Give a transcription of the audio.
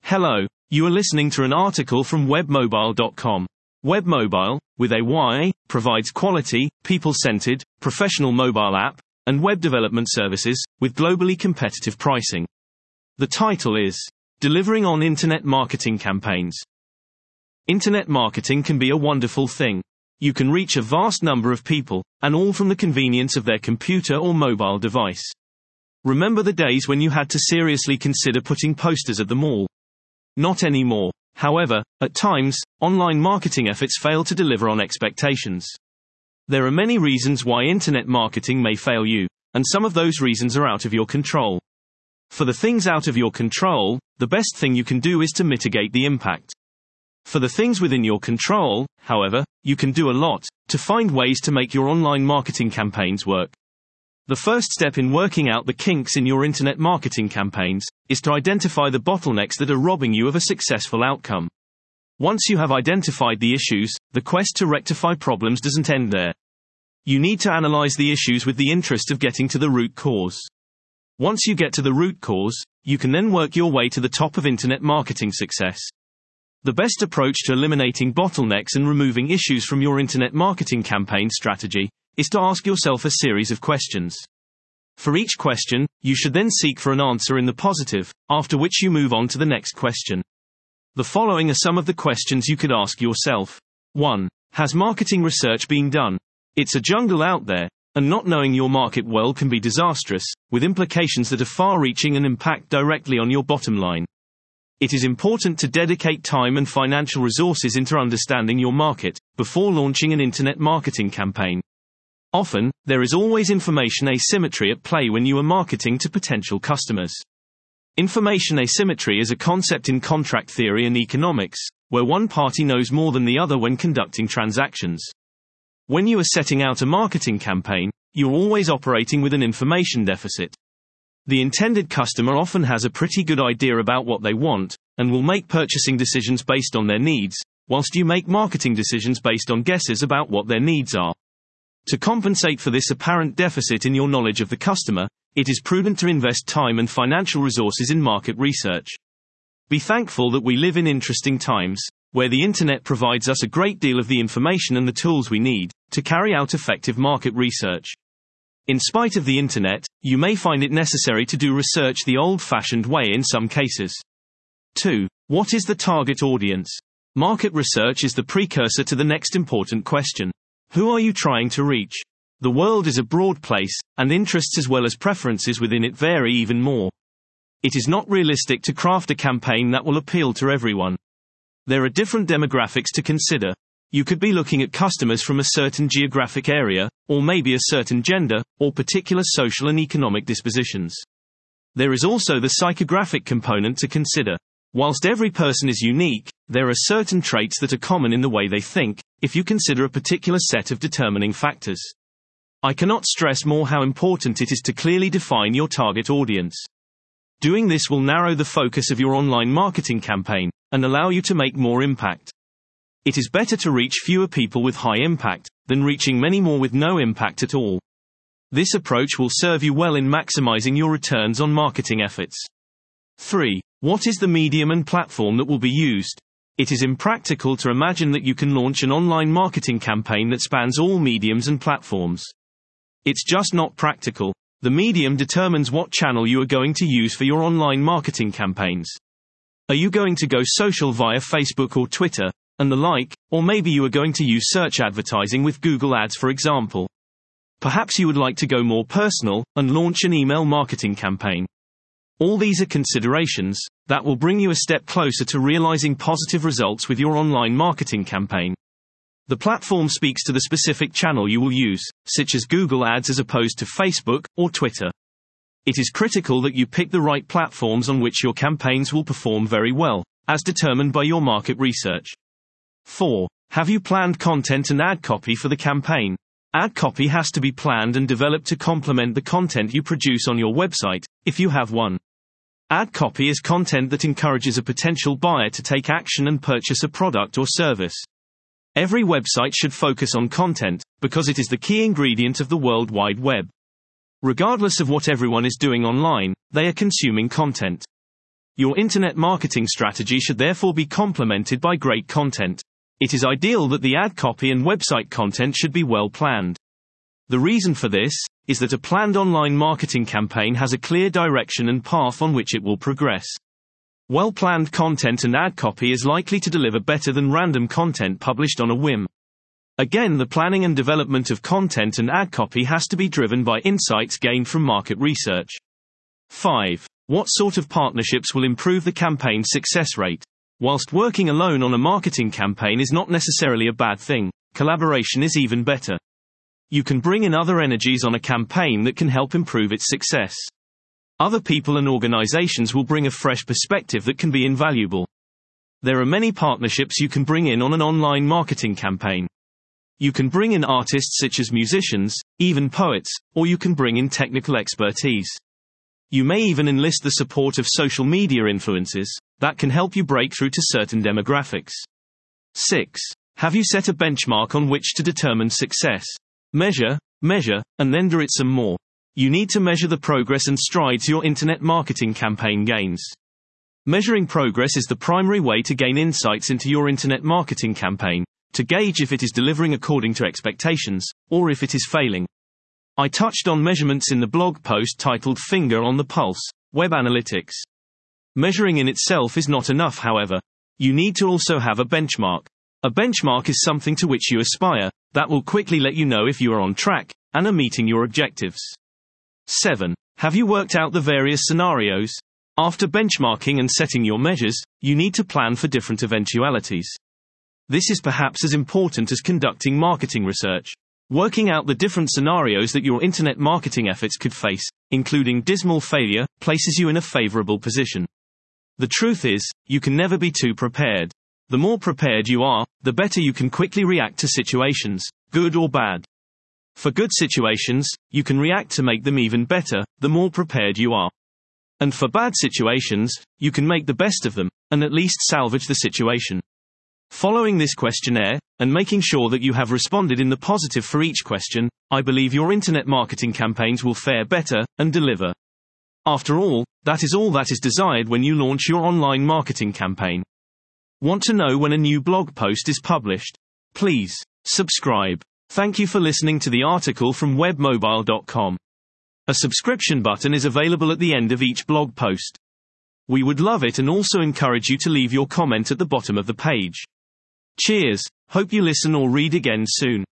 Hello, you are listening to an article from webmobile.com. Webmobile, with a Y, provides quality, people-centered, professional mobile app and web development services with globally competitive pricing. The title is Delivering on Internet Marketing Campaigns. Internet marketing can be a wonderful thing. You can reach a vast number of people, and all from the convenience of their computer or mobile device. Remember the days when you had to seriously consider putting posters at the mall? Not anymore. However, at times, online marketing efforts fail to deliver on expectations. There are many reasons why internet marketing may fail you, and some of those reasons are out of your control. For the things out of your control, the best thing you can do is to mitigate the impact. For the things within your control, however, you can do a lot to find ways to make your online marketing campaigns work. The first step in working out the kinks in your internet marketing campaigns is to identify the bottlenecks that are robbing you of a successful outcome. Once you have identified the issues, the quest to rectify problems doesn't end there. You need to analyze the issues with the interest of getting to the root cause. Once you get to the root cause, you can then work your way to the top of internet marketing success. The best approach to eliminating bottlenecks and removing issues from your internet marketing campaign strategy is to ask yourself a series of questions. For each question, you should then seek for an answer in the positive, after which you move on to the next question. The following are some of the questions you could ask yourself. 1. Has marketing research been done? It's a jungle out there, and not knowing your market well can be disastrous, with implications that are far-reaching and impact directly on your bottom line. It is important to dedicate time and financial resources into understanding your market before launching an internet marketing campaign. Often, there is always information asymmetry at play when you are marketing to potential customers. Information asymmetry is a concept in contract theory and economics, where one party knows more than the other when conducting transactions. When you are setting out a marketing campaign, you are always operating with an information deficit. The intended customer often has a pretty good idea about what they want, and will make purchasing decisions based on their needs, whilst you make marketing decisions based on guesses about what their needs are. To compensate for this apparent deficit in your knowledge of the customer, it is prudent to invest time and financial resources in market research. Be thankful that we live in interesting times, where the internet provides us a great deal of the information and the tools we need to carry out effective market research. In spite of the internet, you may find it necessary to do research the old-fashioned way in some cases. 2. What is the target audience? Market research is the precursor to the next important question. Who are you trying to reach? The world is a broad place, and interests as well as preferences within it vary even more. It is not realistic to craft a campaign that will appeal to everyone. There are different demographics to consider. You could be looking at customers from a certain geographic area, or maybe a certain gender, or particular social and economic dispositions. There is also the psychographic component to consider. Whilst every person is unique, there are certain traits that are common in the way they think, if you consider a particular set of determining factors. I cannot stress more how important it is to clearly define your target audience. Doing this will narrow the focus of your online marketing campaign, and allow you to make more impact. It is better to reach fewer people with high impact, than reaching many more with no impact at all. This approach will serve you well in maximizing your returns on marketing efforts. 3. What is the medium and platform that will be used? It is impractical to imagine that you can launch an online marketing campaign that spans all mediums and platforms. It's just not practical. The medium determines what channel you are going to use for your online marketing campaigns. Are you going to go social via Facebook or Twitter, and the like, or maybe you are going to use search advertising with Google Ads, for example? Perhaps you would like to go more personal, and launch an email marketing campaign. All these are considerations that will bring you a step closer to realizing positive results with your online marketing campaign. The platform speaks to the specific channel you will use, such as Google Ads as opposed to Facebook or Twitter. It is critical that you pick the right platforms on which your campaigns will perform very well, as determined by your market research. 4. Have you planned content and ad copy for the campaign? Ad copy has to be planned and developed to complement the content you produce on your website, if you have one. Ad copy is content that encourages a potential buyer to take action and purchase a product or service. Every website should focus on content, because it is the key ingredient of the World Wide Web. Regardless of what everyone is doing online, they are consuming content. Your internet marketing strategy should therefore be complemented by great content. It is ideal that the ad copy and website content should be well planned. The reason for this is that a planned online marketing campaign has a clear direction and path on which it will progress. Well-planned content and ad copy is likely to deliver better than random content published on a whim. Again, the planning and development of content and ad copy has to be driven by insights gained from market research. 5. What sort of partnerships will improve the campaign's success rate? Whilst working alone on a marketing campaign is not necessarily a bad thing, collaboration is even better. You can bring in other energies on a campaign that can help improve its success. Other people and organizations will bring a fresh perspective that can be invaluable. There are many partnerships you can bring in on an online marketing campaign. You can bring in artists such as musicians, even poets, or you can bring in technical expertise. You may even enlist the support of social media influencers that can help you break through to certain demographics. 6. Have you set a benchmark on which to determine success? Measure, and then do it some more. You need to measure the progress and strides your internet marketing campaign gains. Measuring progress is the primary way to gain insights into your internet marketing campaign, to gauge if it is delivering according to expectations, or if it is failing. I touched on measurements in the blog post titled Finger on the Pulse, Web Analytics. Measuring in itself is not enough, however. You need to also have a benchmark. A benchmark is something to which you aspire, that will quickly let you know if you are on track, and are meeting your objectives. 7. Have you worked out the various scenarios? After benchmarking and setting your measures, you need to plan for different eventualities. This is perhaps as important as conducting marketing research. Working out the different scenarios that your internet marketing efforts could face, including dismal failure, places you in a favorable position. The truth is, you can never be too prepared. The more prepared you are, the better you can quickly react to situations, good or bad. For good situations, you can react to make them even better, the more prepared you are. And for bad situations, you can make the best of them, and at least salvage the situation. Following this questionnaire, and making sure that you have responded in the positive for each question, I believe your internet marketing campaigns will fare better, and deliver. After all that is desired when you launch your online marketing campaign. Want to know when a new blog post is published? Please subscribe. Thank you for listening to the article from webmobile.com. A subscription button is available at the end of each blog post. We would love it and also encourage you to leave your comment at the bottom of the page. Cheers, hope you listen or read again soon.